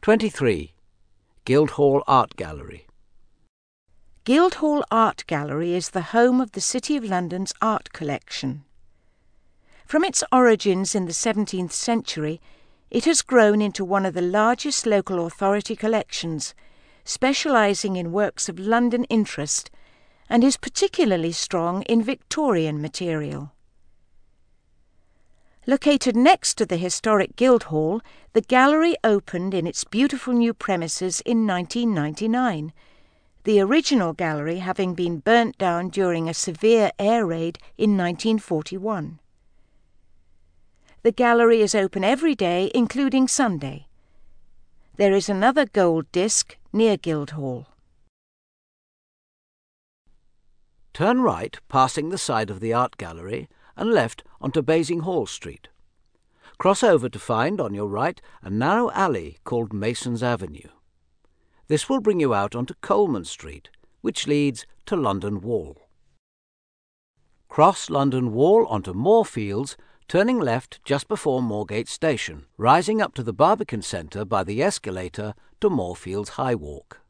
23. Guildhall Art Gallery. Guildhall Art Gallery is the home of the City of London's art collection. From its origins in the 17th century, it has grown into one of the largest local authority collections, specialising in works of London interest, and is particularly strong in Victorian material. Located next to the historic Guildhall, the gallery opened in its beautiful new premises in 1999, the original gallery having been burnt down during a severe air raid in 1941. The gallery is open every day, including Sunday. There is another gold disc near Guildhall. Turn right, passing the side of the art gallery, and left onto Basinghall Street. Cross over to find, on your right, a narrow alley called Mason's Avenue. This will bring you out onto Coleman Street, which leads to London Wall. Cross London Wall onto Moorfields, turning left just before Moorgate Station, rising up to the Barbican Centre by the escalator to Moorfields High Walk.